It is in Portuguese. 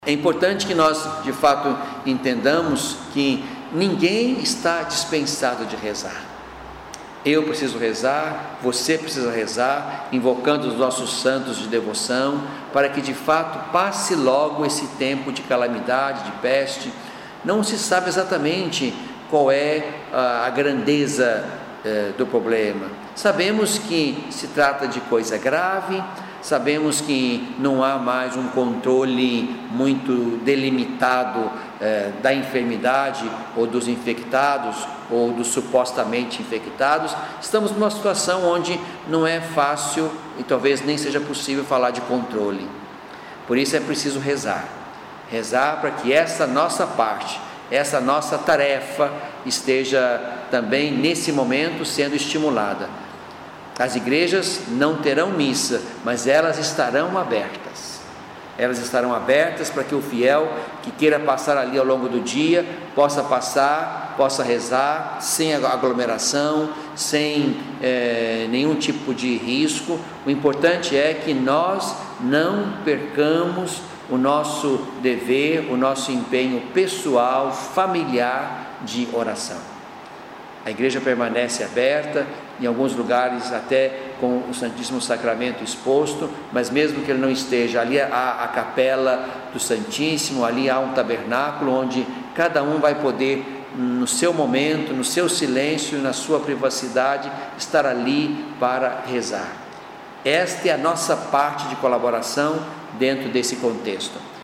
É importante que nós, de fato, entendamos que ninguém está dispensado de rezar. Eu preciso rezar, você precisa rezar, invocando os nossos santos de devoção, para que de fato passe logo esse tempo de calamidade, de peste. Não se sabe exatamente qual é a grandeza do problema. Sabemos que se trata de coisa grave, sabemos que não há mais um controle muito delimitado da enfermidade ou dos infectados ou dos supostamente infectados. Estamos numa situação onde não é fácil e talvez nem seja possível falar de controle. Por isso é preciso rezar para que essa nossa parte, essa nossa tarefa esteja também nesse momento sendo estimulada. As igrejas não terão missa, mas elas estarão abertas. Elas estarão abertas para que o fiel que queira passar ali ao longo do dia possa passar, possa rezar sem aglomeração, sem nenhum tipo de risco. O importante é que nós não percamos o nosso dever, o nosso empenho pessoal, familiar de oração. A igreja permanece aberta, em alguns lugares até com o Santíssimo Sacramento exposto, mas mesmo que ele não esteja, ali há a capela do Santíssimo, ali há um tabernáculo onde cada um vai poder, no seu momento, no seu silêncio, na sua privacidade, estar ali para rezar. Esta é a nossa parte de colaboração dentro desse contexto.